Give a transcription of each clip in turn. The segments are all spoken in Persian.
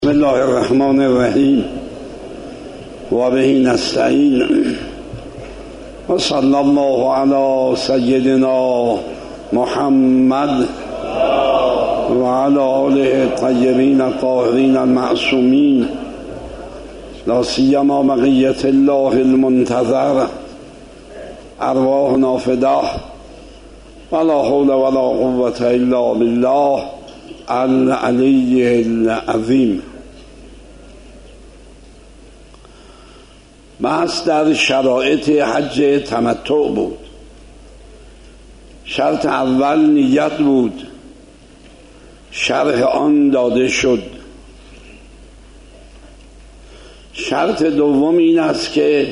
بسم الله الرحمن الرحیم و به نستعین و صلی الله علی سیدنا محمد و علی آله الطیبین الطاهرین المعصومین لا سیما بقیة الله المنتظر ارواحنا فداه ولا حول ولا قوة الا بالله العلی العظیم. بحث در شرایط حج تمتع بود. شرط اول نیت بود، شرح آن داده شد. شرط دوم این است که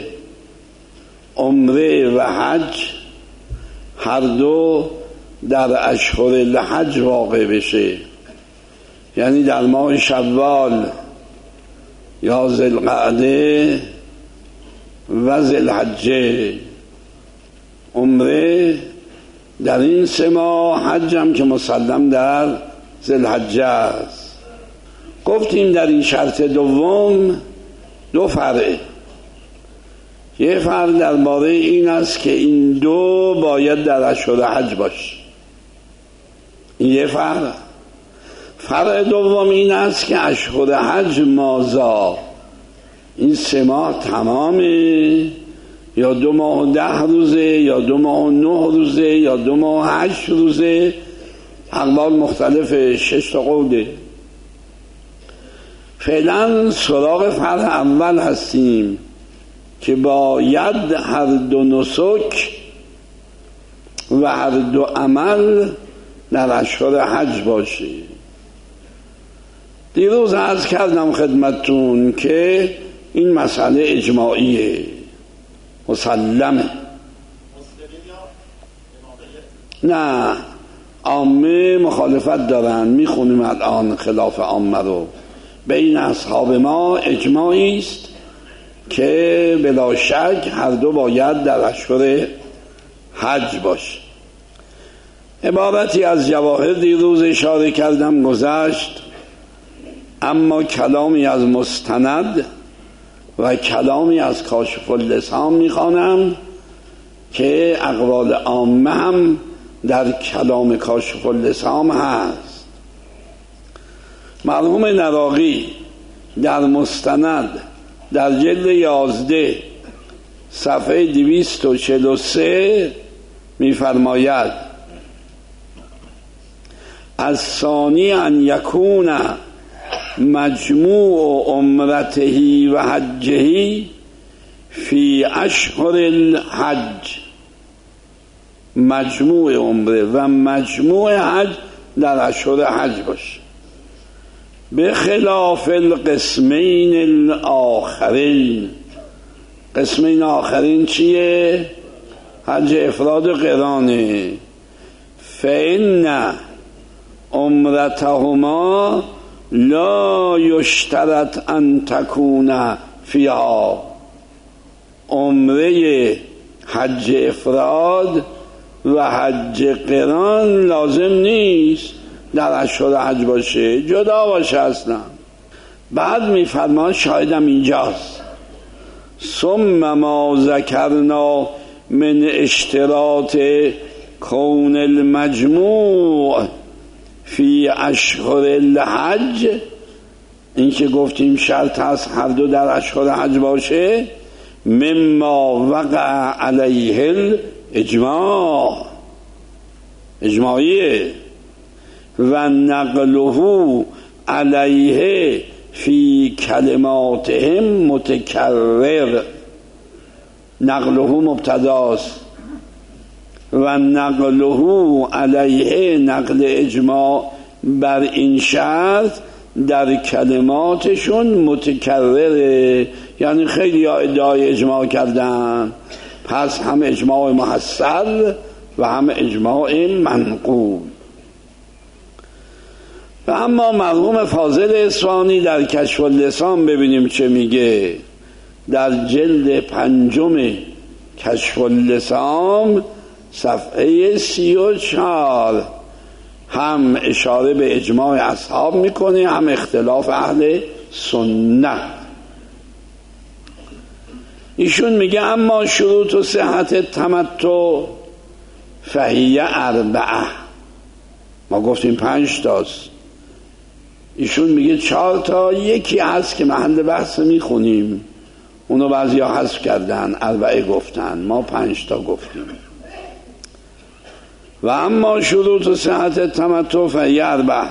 عمره و حج هر دو در اشهر الحج واقع بشه، یعنی در ماه شوال یا ذوالقعده و ذوالحجه. عمره در این 3 ماه، حج هم که مسلم در ذوالحجه است. گفتیم در این شرط دوم 2 فرعه. یه فرع درباره این است که این 2 باید در اشهر حج باشه. این یه فرع. فرع دوم این است که اشهر حج مازا، این 3 ماه تمامه یا 2 ماه و 10 روزه یا 2 ماه و 9 روزه یا 2 ماه و 8 روزه، اقوال مختلف، 6 تا قوله. فعلا سراغ فرع اول هستیم که باید هر 2 نسک و هر 2 عمل در اشهر حج باشه. دیروز عرض کردم خدمتون که این مسئله اجماعیه، مسلمه. نه، عامه مخالفت دارن. میخونیم الان خلاف عامه رو. بین اصحاب ما اجماعی است که بلا شک هر 2 باید در اشهر حج باشه. عبارتی از جواهر دیروز اشاره کردم گذشت، اما کلامی از مستند و کلامی از کاشف اللسان میخوانم که اقوال عامه هم در کلام کاشف اللسان هست. مرحوم نراقی در مستند در جلد 11 صفحه 243 میفرماید: از ثانی ان یکون مجموع عمرته و حجه فی اشهر الحج. مجموع عمره و مجموع حج در اشهر حج باشه، به خلاف القسمین الاخرین. قسمین آخرین چیه؟ حج افراد و قرانه. فإن عمرتهما لا یشترط ان تکون فیها. عمره حج افراد و حج قران لازم نیست در اشهر حج باشه، جدا باشه اصلا. بعد میفرمان، شایدم اینجاست: ثم ما ذکرنا من اشتراط کون المجموع فی اشهر الحج، این که گفتیم شرط هست هر 2 در اشهر حج باشه، مما وقع علیه الاجماع، اجماعیه. و نقله علیه فی کلماتهم متکرر. نقله مبتداست و نقله علیه، نقل اجماع بر این شرط در کلماتشون متکرره، یعنی خیلی ادعای اجماع کردن، پس هم اجماع محصل و هم اجماع منقول. و اما مرحوم فاضل اصفهانی در کشف اللسان ببینیم چه میگه. در جلد 5 کشف اللسان صفحه 34 هم اشاره به اجماع اصحاب میکنه، هم اختلاف اهل سنت. ایشون میگه اما شروط و صحت تمتع فهیه 4. ما گفتیم 5 تاست، ایشون میگه 4 تا. یکی هست که محل بحث میخونیم، اونو بعضی ها حذف کردن، 4 گفتن، ما 5 تا گفتیم. و اما شروط و صحت تمتع فهیه 4.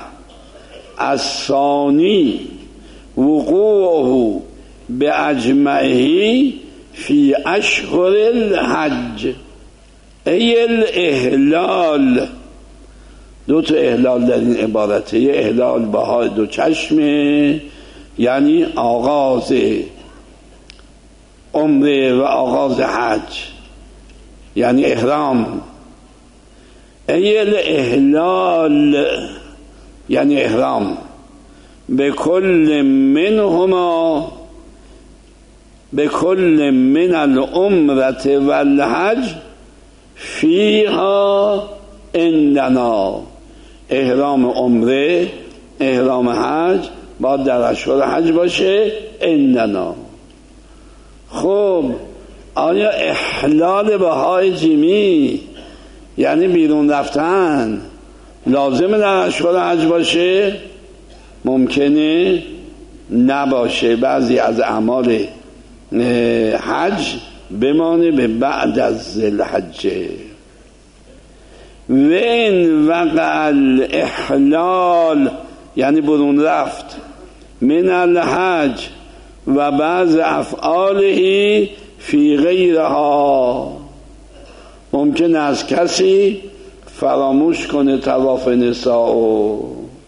الثانی وقوعه باجمعه فی اشهر الحج ای الاحلال. 2 تا احلال در این عبارته. یه احلال بهای 2 چشمه، یعنی آغاز عمره و آغاز حج، یعنی احرام. ای الاحلال یعنی احرام. به کل منهما، به کل من العمره والحج فیها عندنا. احرام عمره، احرام حج باید در اشهر حج باشه عندنا. خب آیا احلال بهای جیمی یعنی بیرون رفتن لازم در اشهر حج باشه؟ ممکنه نباشه. بعضی از اعمال حج بمانه به بعد از ذوالحجه. و این وقع الاحلال یعنی برون رفت من الحج و بعض افعاله فی غیرها. ممکن است کسی فراموش کنه طواف نساء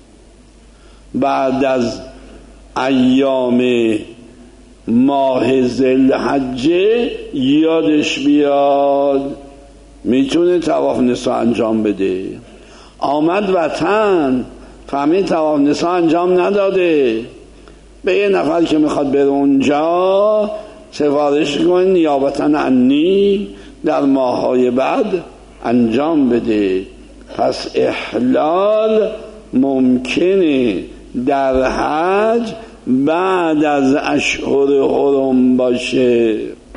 بعد از ایام ماه ذوالحجه یادش بیاد میتونه طواف نساء انجام بده. آمد وطن فهمید طواف نساء انجام نداده، به یه نفر که میخواد بره اونجا سفارش کن نیابتا عنی در ماه‌های بعد انجام بده. پس احلال ممکنه در حج بعد از اشهر حرم باشه.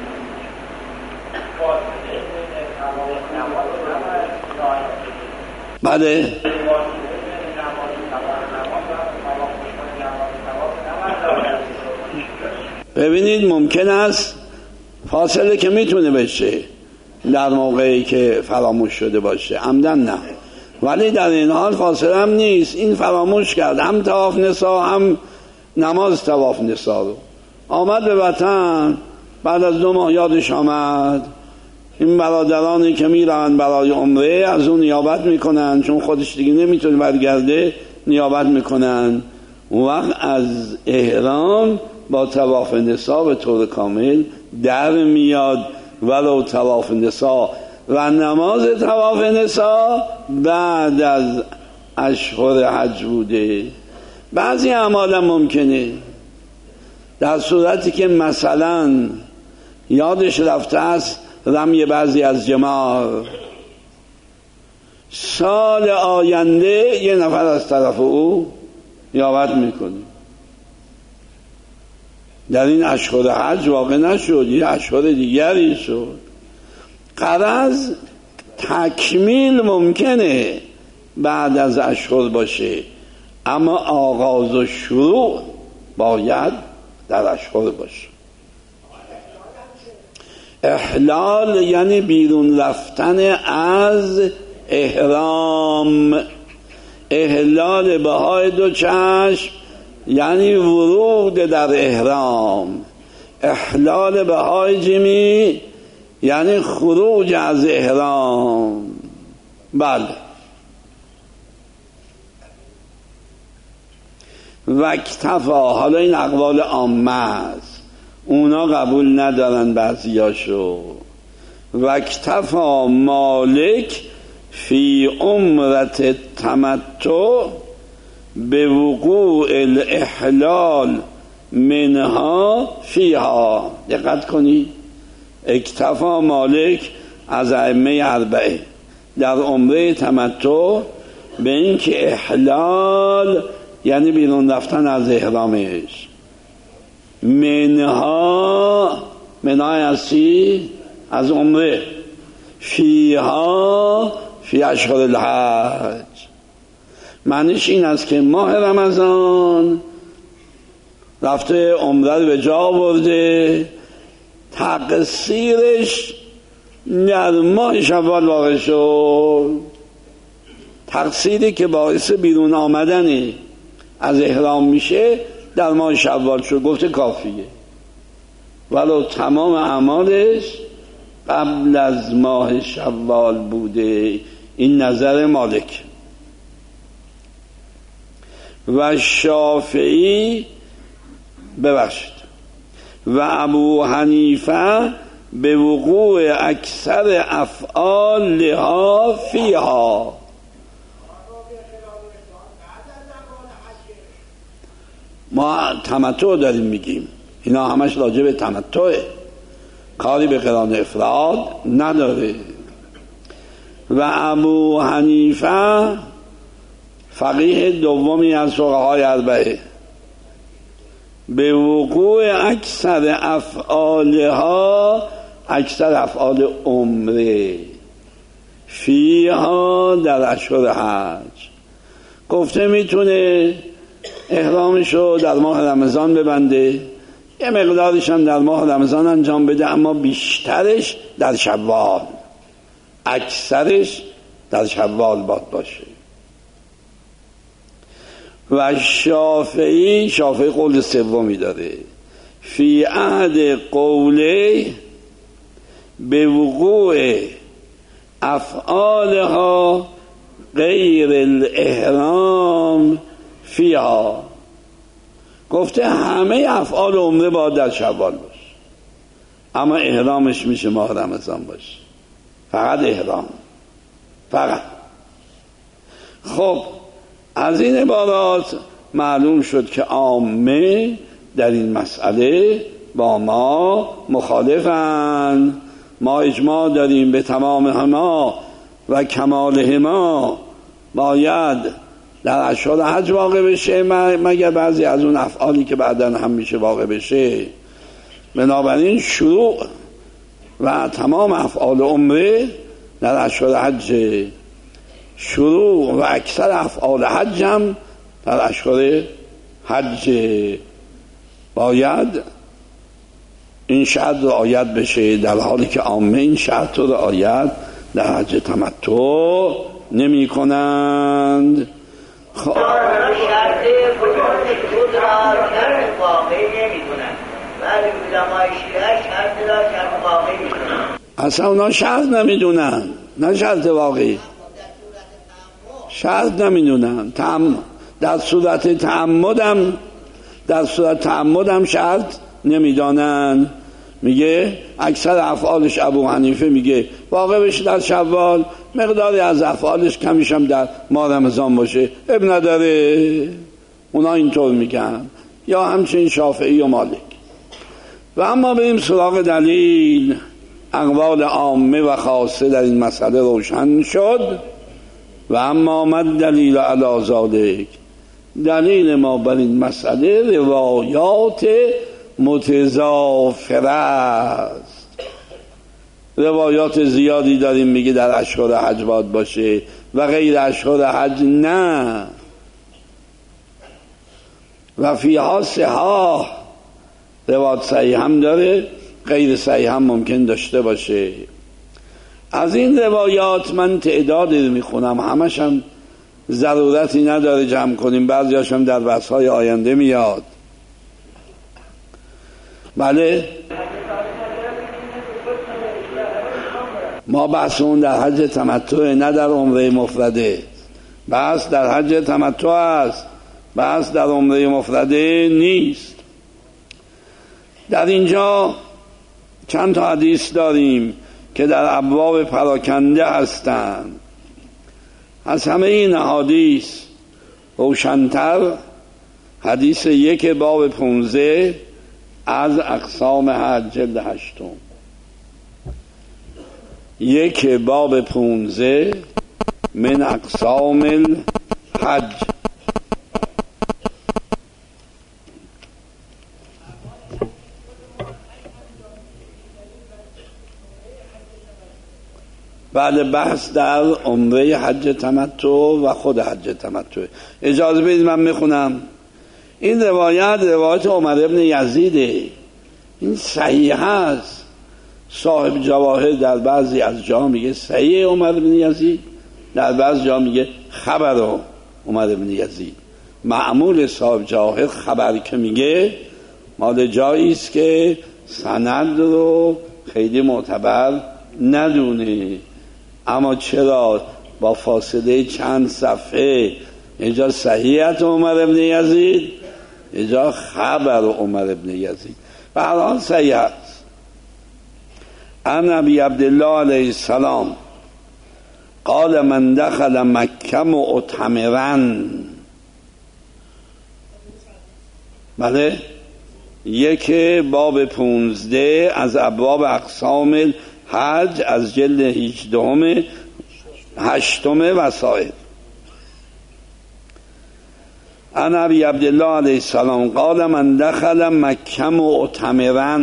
بله ببینید ممکن است فاصله که میتونه بشه در موقعی که فراموش شده باشه، عمدن نه، ولی در این حال فاصله هم نیست. این فراموش کرد هم طواف نساء هم نماز طواف نساء رو. آمد به وطن بعد از 2 ماه یادش آمد. این برادرانی که میرن برای عمره از اون نیابت میکنن، چون خودش دیگه نمیتونه برگرده، نیابت میکنن. وقت از احرام با طواف نساء به طور کامل در میاد، ولو طواف نساء و نماز طواف نساء بعد از اشهر حج بوده. بعضی اعمال ممکنه در صورتی که مثلا یادش رفته است رمی بعضی از جمار، سال آینده یه نفر از طرف او نیابت میکنه. در این اشهر حج واقع نشد، یه اشهر دیگری شد. غرض تکمیل ممکنه بعد از اشهر باشه، اما آغاز و شروع باید در اشهر باشه. احلال یعنی بیرون رفتن از احرام. احلال بهای 2 چشم یعنی ورود در احرام. احلال بهای جیمی یعنی خروج از احرام. بله. و اکتفا، حالا این اقوال عامه است، اونا قبول ندارن بعضیاشو. و اکتفا مالک فی عمرت تمتع به وقوع الاحلال منها فیها. دقت کنی، اکتفا مالک از ائمه 4 در عمره تمتع به این که احلال یعنی بیرون رفتن از احرامش منها از چی؟ از عمره. فیها فی اشهر الحج، معنیش این است که ماه رمضان رفته عمره رو به جا آورده، تقصیرش در ماه شوال واقع شد. تقصیری که باعث بیرون آمدن از احرام میشه در ماه شوال شد، گفته کافیه، ولو تمام اعمالش قبل از ماه شوال بوده. این نظر مالک. و شافعی و ابو حنیفه به وقوع اکثر افعالها فیها. ما تمتع داریم میگیم، اینا همش راجع به تمتعه، کاری به قران افراد نداره. و ابو حنیفه فقیه دومی از فقهای اربعه به وقوع اکثر افعالها، اکثر افعال عمره، فیها در اشهر حج، گفته میتونه احرامشو در ماه رمضان ببنده، یه مقدارش هم در ماه رمضان انجام بده، اما بیشترش در شوال، اکثرش در شوال باشه. و شافعی قول سومی داره، فی عهد قوله به وقوع افعالها غیر الاحرام فیها، گفته همه افعال عمره باید در شوال باشه، اما احرامش میشه ماه رمضان باشه، فقط احرام، فقط. خب از این عبارات معلوم شد که عامه در این مسئله با ما مخالفن. ما اجماع داریم به تمامهما و کمالهما باید در اشهر حج واقع بشه، مگر بعضی از اون افعالی که بعداً هم میشه واقع بشه. بنابراین شروع و تمام افعال عمره در اشهر حج، شروع و اکثر افعال حج هم در اشهر حج. باید این شرط رعایت بشه، در حالی که عامه این شرط رو رعایت در حج تمتع نمی کنند. خب اصلا اونا شرط نمیدونن، نه شرط واقعی، شرط نمیدونن. در صورت تعمدم شرط نمیدانن. میگه اکثر افعالش ابو حنیفه میگه واقع بشه در شوال، مقداری از افعالش کمیش هم در ماه رمضان باشه، اب نداره. اونا اینطور میگن، یا همچنین شافعی و مالک. و اما بریم سراغ دلیل. اقوال عامه و خاصه در این مسئله روشن شد. و اما مد دلیل علی ذالک، دلیل ما بر این مسئله روایات متضافره است. روایات زیادی داریم، میگه در اشهر حج باید باشه و غیر اشهر حج نه. و فیها صحاح، روایات صحیح هم داره، غیر صحیح هم ممکن داشته باشه. از این روایات من تعدادی رو میخونم، همش هم ضرورتی نداره جمع کنیم، بعضی هاشم در بحث‌های آینده میاد. بله، ما بحثمون در حج تمتع، نه در عمره مفرده. بحث در حج تمتع است، بحث در عمره مفرده نیست. در اینجا چند تا حدیث داریم که در ابواب پراکنده هستند. از همه این حدیث روشن‌تر حدیث 1 باب 15 از اقسام حج جلد 8، 1 باب 15 من اقسام الحج. بعد بحث در عمره حج تمتع و خود حج تمتع. اجازه بدید من میخونم. این روایت عمر ابن یزیده، این صحیح هست. صاحب جواهر در بعضی از جا میگه صحیح عمر ابن یزید، در بعضی جا میگه خبر عمر ابن یزید. معمول صاحب جواهر خبر که میگه مال جایی است که سند رو خیلی معتبر ندونه، اما چرا با فاصله چند صفحه اینجا صحیحت عمر ابن یزید، اینجا خبر عمر ابن یزید. به هر حال صحیح است. عن ابی عبدالله علیه السلام قال من دخل مکه معتمرا. بله، یک باب 15 از ابواب اقسام حج از جلد 18 8 وسائل. عن ابی عبدالله علیه السلام قال من دخل مکه معتمرا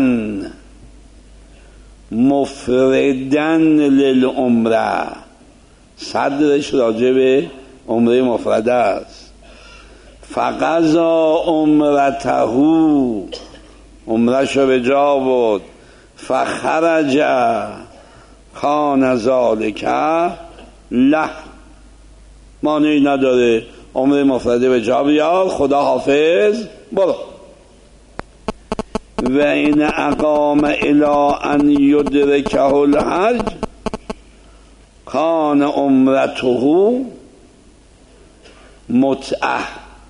مفردا للعمره. صدرش راجع به عمره مفرده است. فقضا عمرته، عمرش رو به جا بود. فخرج کان ذالک له، مانعی نداره عمره مفرده به جا بیار، خدا حافظ برو. و این اقام الی ان یدرکه الحج کان عمرته متعه.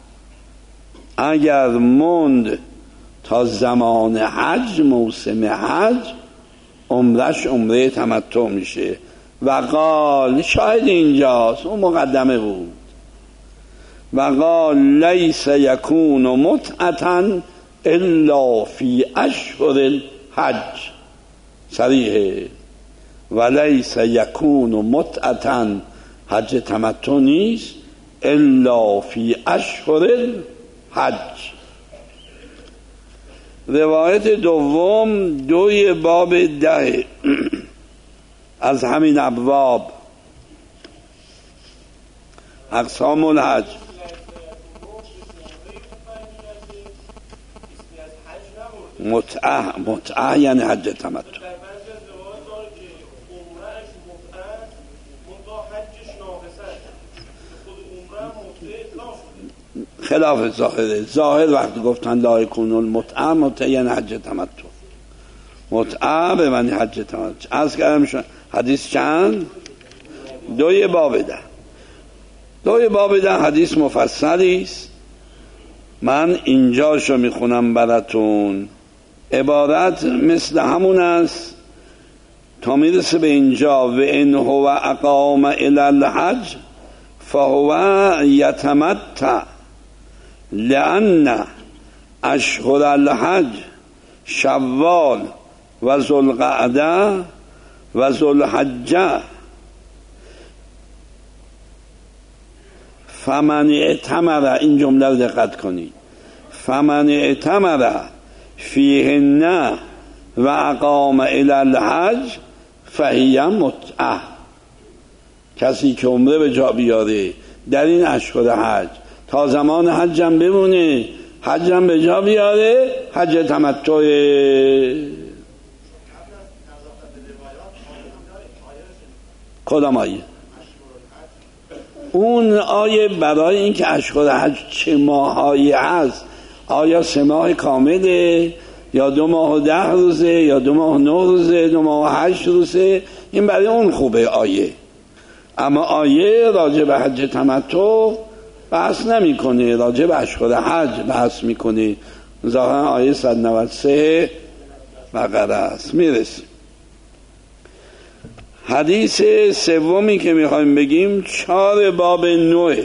اگر موند تا زمان حج، موسم حج، عمرش عمره تمتع میشه. و قال، شاهد اینجاست، اون مقدمه بود، و قال لیس یکون متعة الا فی اشهر الحج. صریحه. و لیس یکون متعة، حج تمتع نیست، الا فی اشهر الحج. روایت دوم 2 باب 10 از همین ابواب اقسام الحج. متعه یعنی حج تمتع. خلاف ظاهره. ظاهر وقتی گفتن لا یکون المتعه، متعه یعنی حج تمتع. متعه به معنی حج تمتع. عرض کردم حدیث چند؟ 2 باب 10. 2 باب 10 حدیث مفصلی است. من اینجاشو میخونم براتون. عبارت مثل همون است تا میرسه به اینجا. و ان هو اقام الی الحج فهو یتمتع لأن اشهر الحج شوال و ذوالقعده و ذوالحجه. فمن اعتمر، این جمله رو دقت کنید، فمن اعتمر فیهن و اقام الی الحج فهی متعه. کسی که عمره به جا بیاره در این اشهر حج، تا زمان حجم بمونه، حجم به جا بیاره، حج تمتع. کدام آیه؟ اون آیه برای اینکه اشهر حج چه ماهایی هست، آیا 3 ماه کامله یا 2 ماه و 10 روزه یا 2 ماه و 9 روزه، 2 ماه و 8 روزه، این برای اون خوبه آیه. اما آیه راجع به حج تمتع بحث نمی کنه، راجع به اشهر حج بحث میکنه. ظاهرا آیه 193 بقره است. میرسیم حدیث سومی که میخوایم بگیم 4 باب 9.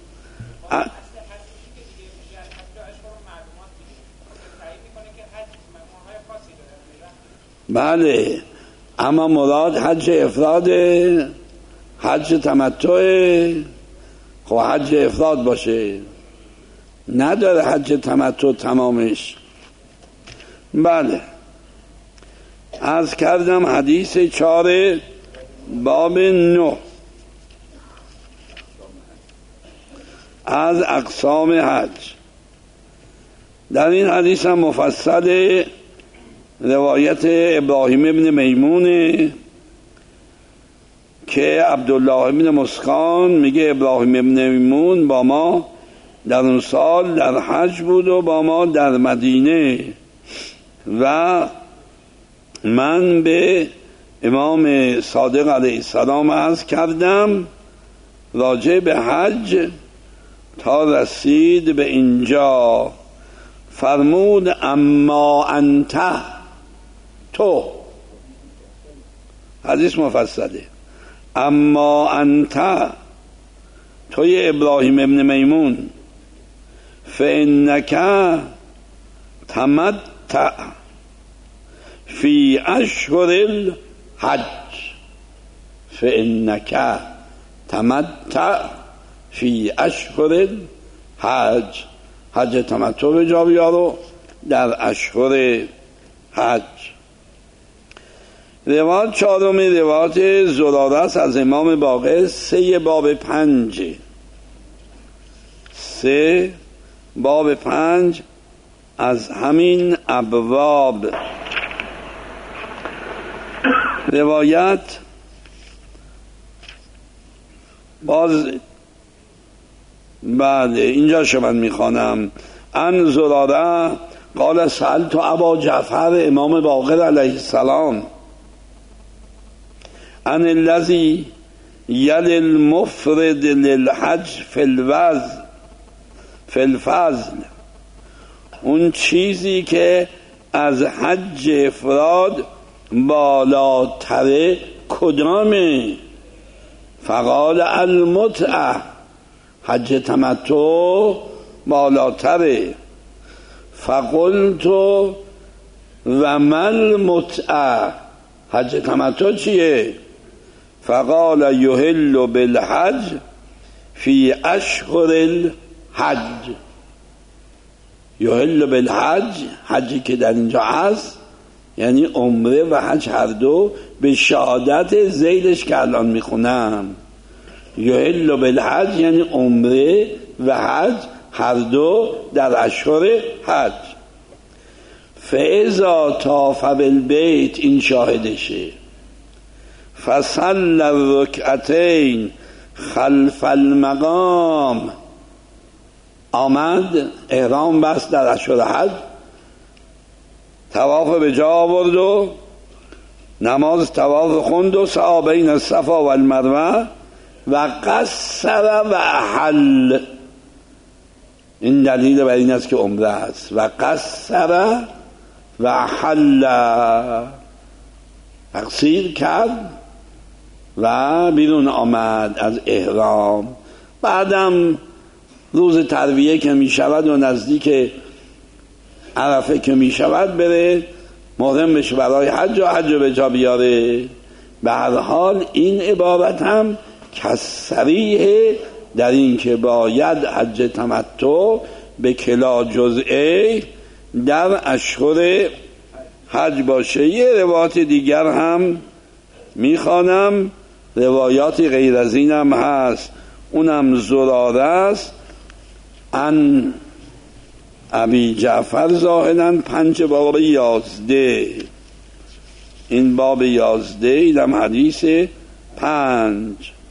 بله، اما مراد حج افراد، حج تمتع. خب حج افراد باشه، نداره حج تمتع تمامش. بله، عرض کردم حدیث 4 باب 9 از اقسام حج. در این حدیث هم مفصل روایت ابراهیم ابن میمونه که عبدالله ابن مسکان میگه ابراهیم ابن میمون با ما در اون سال در حج بود و با ما در مدینه و من به امام صادق علیه السلام عرض کردم راجع به حج تا رسید به اینجا. فرمود اما انت، تو، حدیث مفصله، اما انت، توی ابراهیم ابن میمون، فانک تمتع فی اشهر الحج، فانک تمتع فی اشهر الحج، حج تمتع به جا بیارو در اشهر حج. روایت چهارمی روایت زراره است از امام باقر، 3 باب 5، 3 باب 5 از همین ابواب. روایت باز بعد اینجا من میخوانم. ان زراره قال سألت ابا جعفر امام باقر علیه السلام ان الذی یلی المفرد للحج فی الفضل، اون چیزی که از حج افراد بالاتره کدامه؟ فقال المتعه، حج تمتع بالاتره. فقلت و مل متعه، حج تمتع چیه؟ فقال یحل بالحج فی اشهر الحج، یحل بالحج، حجی که در اینجا هست یعنی عمره و حج هر دو، به شهادت ذیلش که الان میخونم، یحل بالحج یعنی عمره و حج هر دو در اشهر حج. فاذا طاف بالبیت، این شاهدشه، فصل الرکعتین خلف المقام، آمد احرام بست در اشهر حج، طواف به جا آورد و نماز طواف خوند و سعی بین الصفا و المروه و قصر و احل، این دلیل بر این است که عمره است، و قصر و احل، تقصیر کرد و بیرون آمد از احرام. بعدم روز ترویه که می شود و نزدیک عرفه که می شود بره محرم بشه برای حج و حج به جا بیاره. به هر حال این عبارت هم کسریه در این که باید حج تمتع به کلا جزئه در اشهر حج باشه. یه روایت دیگر هم میخوانم، روایاتی غیر از این هم هست، اونم زراره است ان ابی جعفر ظاهراً 5 باب 11، این باب 11 اینم حدیث 5.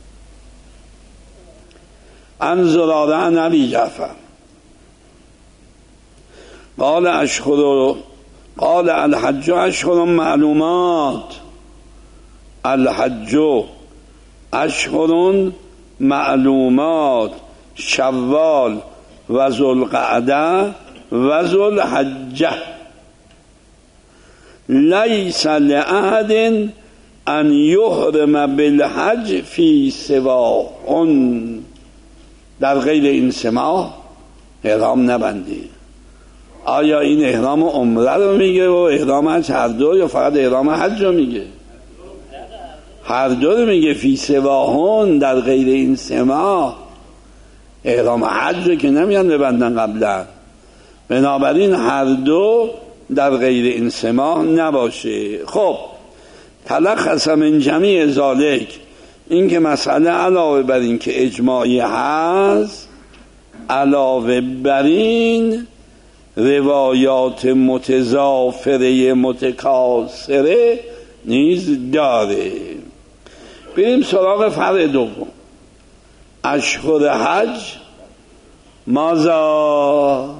ان زراره ان ابی جعفر قال الحج اشهر معلومات، الحج اشهر معلومات، شوال و ذوالقعده و ذوالحجه، لیس لأحد ان یحرم بالحج فی سواهن، در غیر این 3 ماه احرام نبندی. آیا این احرام عمره رو میگه و احرام حج هر دو، یا فقط احرام حج رو میگه؟ هر دو رو میگه. فی سواهن، در غیر این 3 ماه احرام حج رو که نمیان ببندن قبلا، بنابراین هر دو در غیر این 3 ماه نباشه. خب تلخص من جمیع ذالک، این که مسئله علاوه بر این که اجماعی هست، علاوه بر این روایات متضافره متکاثره نیز داره. بریم سراغ فرع دوم. اشهر حج مازا،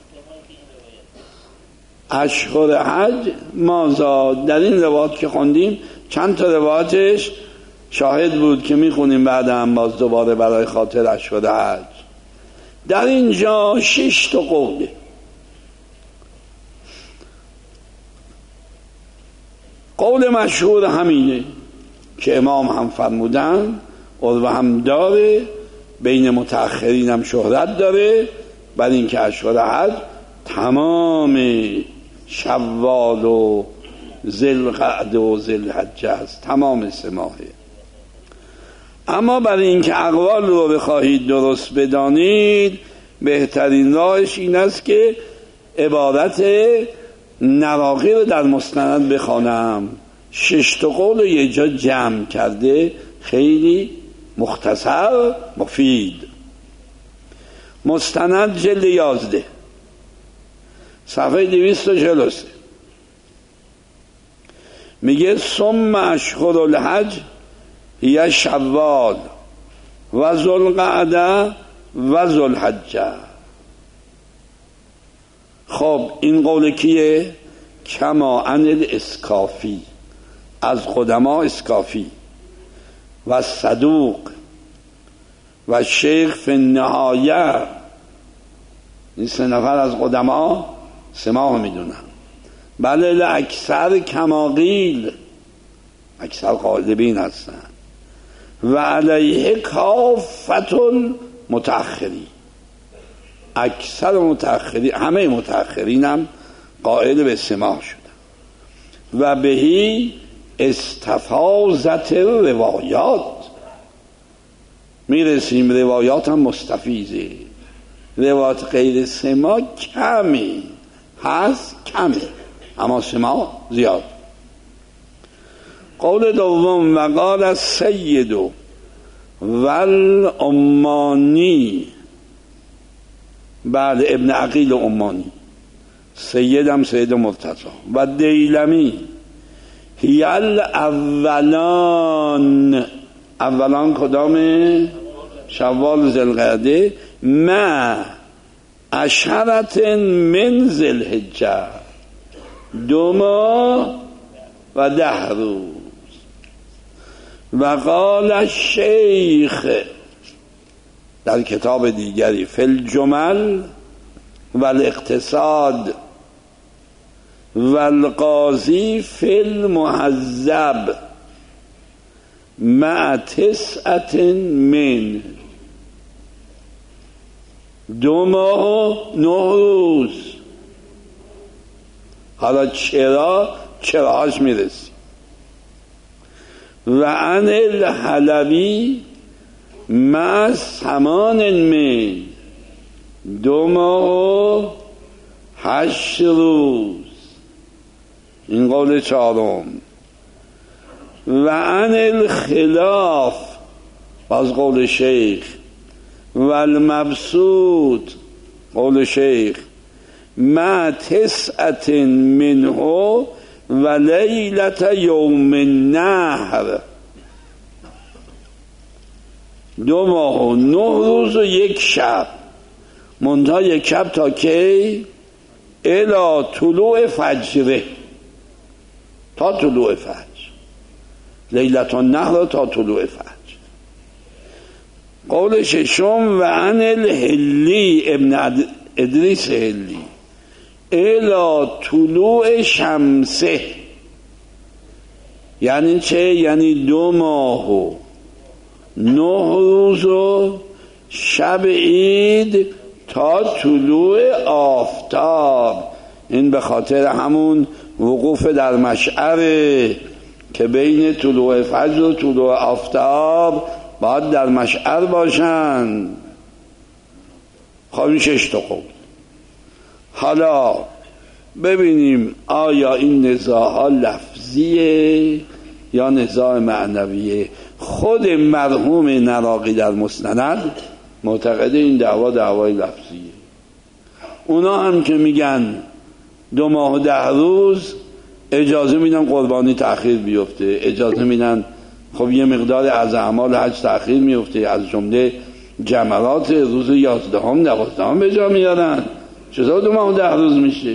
اشهر حج مازا. در این روایات که خوندیم چند تا روایاتش شاهد بود که میخونیم بعد هم باز دوباره برای خاطر اشهر حج. در اینجا 6 تا قوله. قول مشهور همینه که امام هم فرمودن، عروه هم داره، بین متأخرین هم شهرت داره، بر این که اشهر حج تمام شوال و ذوالقعده و ذوالحجه است، تمام 3 ماهه. اما برای اینکه اقوال رو بخواهید درست بدانید، بهترین راهش این است که عبارت نواقی رو در مستند بخوانم. 6 تا قول رو یه جا جمع کرده، خیلی مختصر مفید. مستند جلد 11 صفحه 243 میگه ثم اشهر الحج هی شوال و ذوالقعده و ذوالحجه. خب این قول کیه؟ کما عن الاسکافی، از قدما اسکافی و صدوق و شیخ فی النهایه. این 3 نفر از قدما 3 ماه میدونن. بله اکثر کماقیل، اکثر غالبین هستن. و علیه کافت المتأخرین، اکثر متأخرین، همه متأخرین هم قائل به 3 ماه شدن. و بهی استفاضت روایات، میرسیم روایات هم مستفیضه. روایات غیر 3 ماه کمی هست، کمی، اما 3 ماه زیاد. قول دوم و قال السید والعمانی، بعد ابن عقیل عمانی، سید هم سید مرتضی و دیلمی، هی الاولان، اولان کدام؟ شوال ذوالقعده ما عشرة من ذوالحجه، 2 ماه و 10 روز. و قال الشیخ در کتاب دیگری فی الجمل و الاقتصاد و القاضی فی المهذب مع 9 من، 2 ماه و 9 روز. حالا چراش میرسی. و عن الحلبی مع 8 من، 2 ماه و 8 روز. این قول 4. و عن الخلاف، باز قول شیخ، و المبسوط قول شیخ، مع 9 منه و لیلت یوم النحر، 2 ماه و 9 روز و 1 شب. منتها 1 شب تا کی؟ الی طلوع فجره، تا طلوع فجر. لیلت النحر تا طلوع فجر. قول 6 و عن الحلی ابن ادریس حلی الی طلوع شمسه، یعنی چه؟ یعنی 2 ماه و 9 روز و شب عید تا طلوع آفتاب. این به خاطر همون وقوف در مشعره که بین طلوع فجر و طلوع آفتاب باید در مشعر باشن. خب این 6 تا قول. حالا ببینیم آیا این نزاعها لفظیه یا نزاع معنویه. خود مرحوم نراقی در مسند معتقد این دعوای لفظیه. اونا هم که میگن 2 ماه و 10 روز اجازه میدن قربانی تأخیر بیفته، اجازه میدن خب یه مقدار از اعمال حج تأخیر میفته، از جمله جمرات روز 11 12 به جا میارن، چطور 2 ماه و 10 روز میشه؟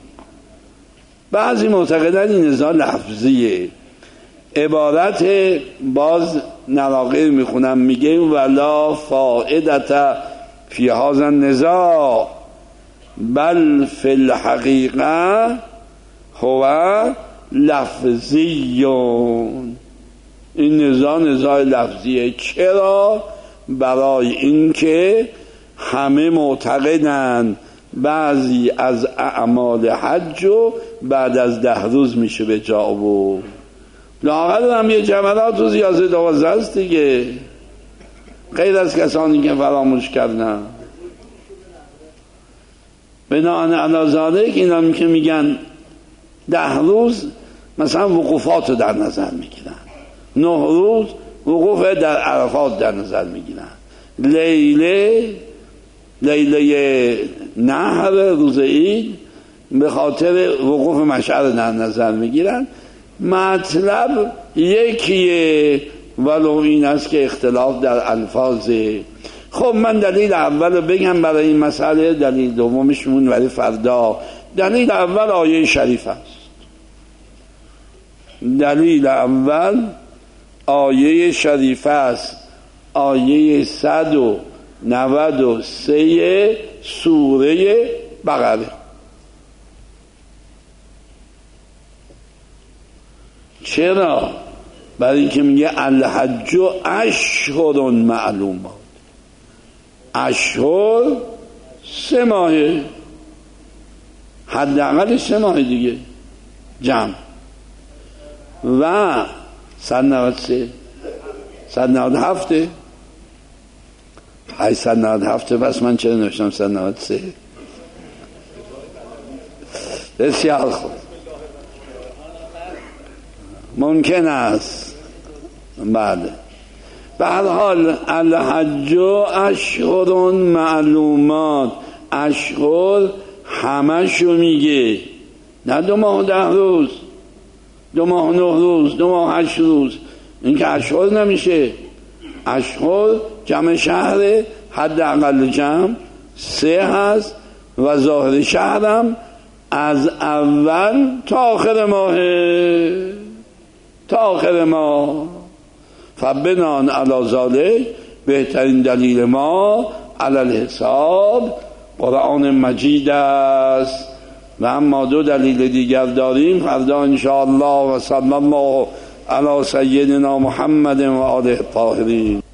بعضی معتقدن این نزاع لفظیه. عبارت باز نراقی میخونم، میگه ولا فائدت فی هذا النزاع بل فی الحقیقه هو لفظیون. این نزاع لفظیه. چرا؟ برای اینکه همه معتقدن بعضی از اعمال حج و بعد از 10 روز میشه به جا آورد. لااقل هم یه جمرات روز 11 12 است دیگه، غیر از کسانی که فراموش کردن. بناهن علی ذالک اینا که میگن 10 روز مثلا وقوفات رو در نظر میگیرن، 9 روز وقوف در عرفات در نظر میگیرن، لیله نحر روز عید به خاطر وقوف مشعر در نظر میگیرن. مطلب یکیه، ولو این است که اختلاف در الفاظه. خب من دلیل اول بگم برای این مسئله، دلیل دومشمون برای فردا. دلیل اول آیه شریف است. دلیل اول آیه شریف است، آیه 193 سوره بقره. چرا؟ برای اینکه میگه الحج اشهر معلومات. اشهر 3 ماهه، حداقل 3 ماه دیگه جمع. و 193 197 197 پس من چرا نوشتم 193؟ بسیار خوب، ممکن است. بله، به هر حال الحج اشهر معلومات. اشهر همشو میگه، نه 2 ماه و 10 روز، 2 ماه و 9 روز، 2 ماه و 8 روز. این که اشهر نمیشه. اشهر جمع شهر، حداقل جمع 3 هست و ظاهر شهرم از اول تا آخر ماه، تا آخر ماه. فبنان علی ذالک، بهترین دلیل ما علی الحساب قرآن مجید است. و اما 2 دلیل دیگر داریم فردا انشاءالله. و صلی الله علی سیدنا محمد و آله الطاهرین.